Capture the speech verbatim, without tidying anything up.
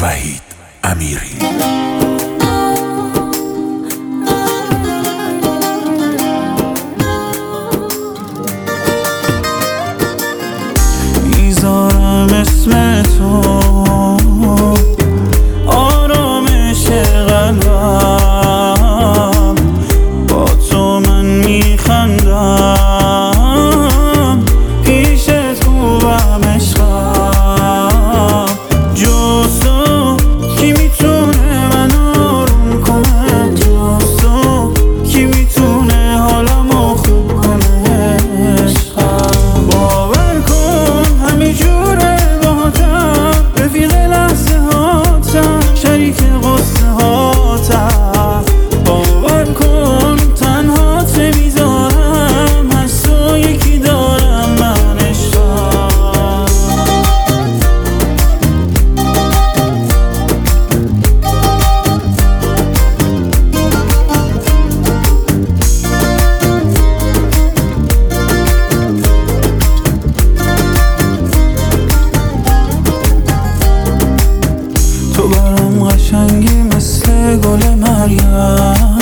وحید امیری. میذارم اسم تو آرامش قلبم، با تو من میخندم، پیشت خوبم عشقم. جز تو کی میتونه من آروم کنه، جز تو کی میتونه حالمو خوب کنه عشقم. باور کن همه جوره باهاتم، رفیق لحظه هاتم، شریک قصه هاتم. باور کن تنهات نمیذارم، از تو یکی دارم من عشقم. تو برام قشنگی مثل گل مریم،